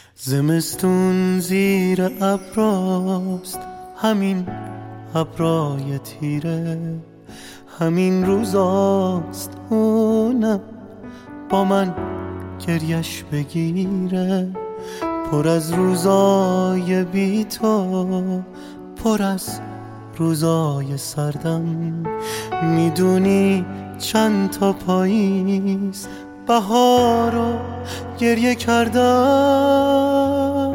زمستون زیر ابراست، همین ابرای تیره، همین روزاست اونم با من گریش بگیره. پر از روزای بی تو، پر از روزای سردم. میدونی چند تا پاییز بهار رو گریه کردم.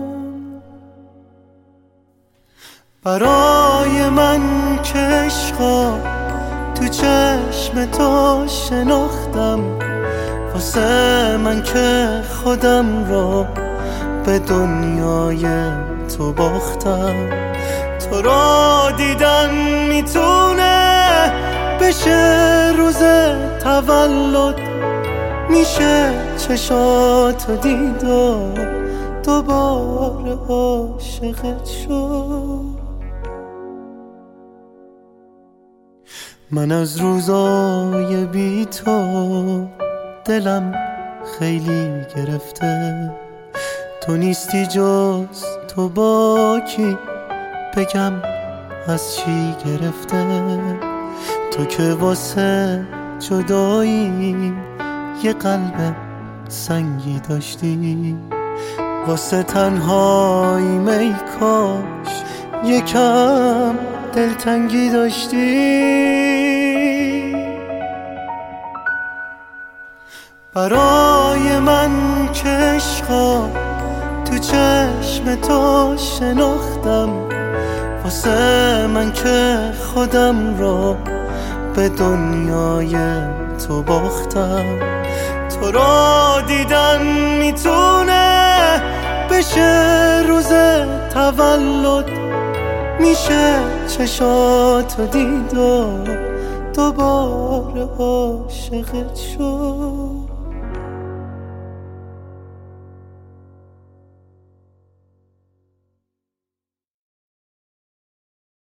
برای من که عشقا تو چشم تو شناختم، واسه من که خودم رو به دنیای تو باختم. تو را دیدن میتونه بشه روز تولد، میشه چشاتو دید و دوباره عاشقت شد. من از روزای بی تو دلم خیلی گرفته. تو نیستی جز تو، با کی بگم از چی گرفته؟ تو که واسه جدایی یه قلب سنگی داشتی، واسه تنهایی می کاش یکم دلتنگی داشتی. برای من که عشقا تو چشم تو شناختم، واسه من که خودم رو به دنیای تو باختم. تو را دیدن میتونه بشه روز تولد، میشه چشاتو دید و دوباره عاشقت شد.